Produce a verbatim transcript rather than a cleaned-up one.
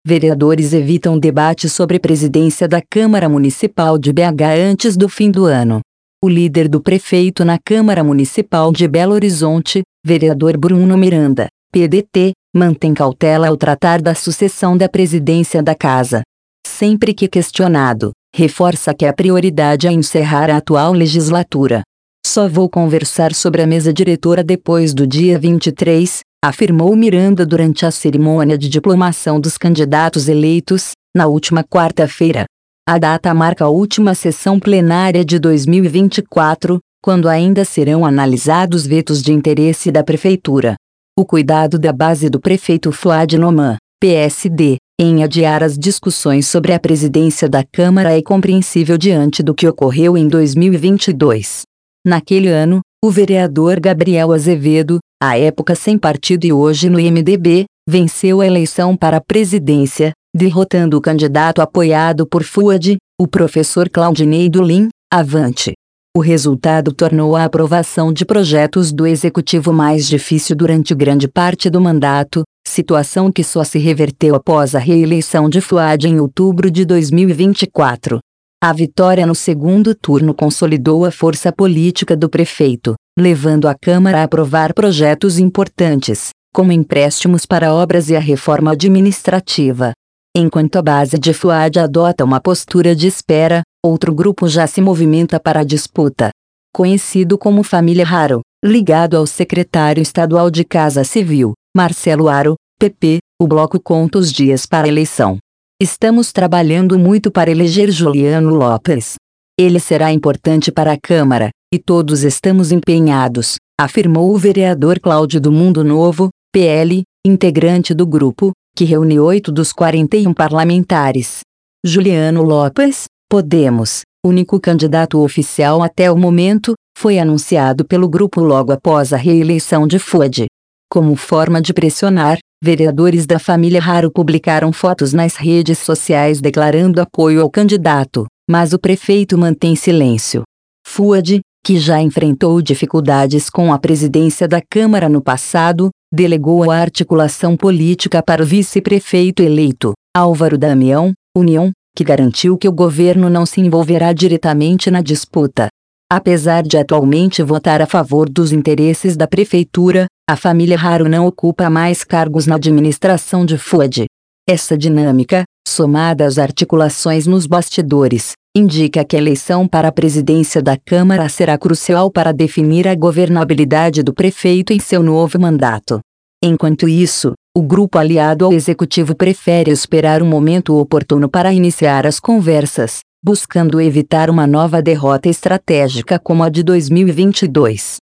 vereadores evitam debate sobre presidência da Câmara Municipal de B H antes do fim do ano. O líder do prefeito na Câmara Municipal de Belo Horizonte, vereador Bruno Miranda, P D T, mantém cautela ao tratar da sucessão da presidência da casa. Sempre que questionado, reforça que a prioridade é encerrar a atual legislatura. Só vou conversar sobre a mesa diretora depois do dia vinte e três, afirmou Miranda durante a cerimônia de diplomação dos candidatos eleitos, na última quarta-feira. A data marca a última sessão plenária de dois mil e vinte e quatro, quando ainda serão analisados vetos de interesse da Prefeitura. O cuidado da base do prefeito Fuad Noman, P S D, em adiar as discussões sobre a presidência da Câmara é compreensível diante do que ocorreu em dois mil e vinte e dois. Naquele ano, o vereador Gabriel Azevedo, à época sem partido e hoje no M D B, venceu a eleição para a presidência, derrotando o candidato apoiado por Fuad, o professor Claudinei Dulim, Avante. O resultado tornou a aprovação de projetos do executivo mais difícil durante grande parte do mandato, situação que só se reverteu após a reeleição de Fuad em outubro de dois mil e vinte e quatro. A vitória no segundo turno consolidou a força política do prefeito, levando a Câmara a aprovar projetos importantes, como empréstimos para obras e a reforma administrativa. Enquanto a base de Fuad adota uma postura de espera, outro grupo já se movimenta para a disputa. Conhecido como Família Haro, ligado ao secretário estadual de Casa Civil, Marcelo Haro, P P, o bloco conta os dias para a eleição. Estamos trabalhando muito para eleger Juliano Lopes. Ele será importante para a Câmara, e todos estamos empenhados, afirmou o vereador Cláudio do Mundo Novo, P L, integrante do grupo, que reúne oito dos quarenta e um parlamentares. Juliano Lopes, Podemos, único candidato oficial até o momento, foi anunciado pelo grupo logo após a reeleição de Fuad. Como forma de pressionar, vereadores da família Haro publicaram fotos nas redes sociais declarando apoio ao candidato, mas o prefeito mantém silêncio. Fuad, que já enfrentou dificuldades com a presidência da Câmara no passado, delegou a articulação política para o vice-prefeito eleito, Álvaro Damião, União, que garantiu que o governo não se envolverá diretamente na disputa. Apesar de atualmente votar a favor dos interesses da prefeitura, a família Haro não ocupa mais cargos na administração de Fuad. Essa dinâmica, somada às articulações nos bastidores, indica que a eleição para a presidência da Câmara será crucial para definir a governabilidade do prefeito em seu novo mandato. Enquanto isso, o grupo aliado ao executivo prefere esperar um momento oportuno para iniciar as conversas, buscando evitar uma nova derrota estratégica como a de dois mil e vinte e dois.